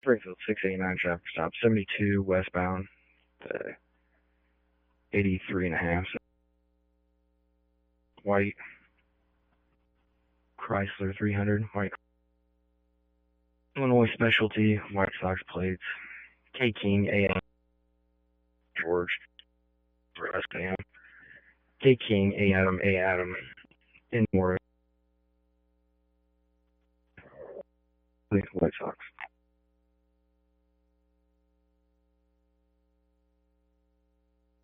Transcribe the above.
Springfield 689 traffic stop, 72 westbound, 83.5. White Chrysler 300, white Illinois Specialty, White Sox plates, K King AM George for SAM, K King A Adam in Morris, White Sox.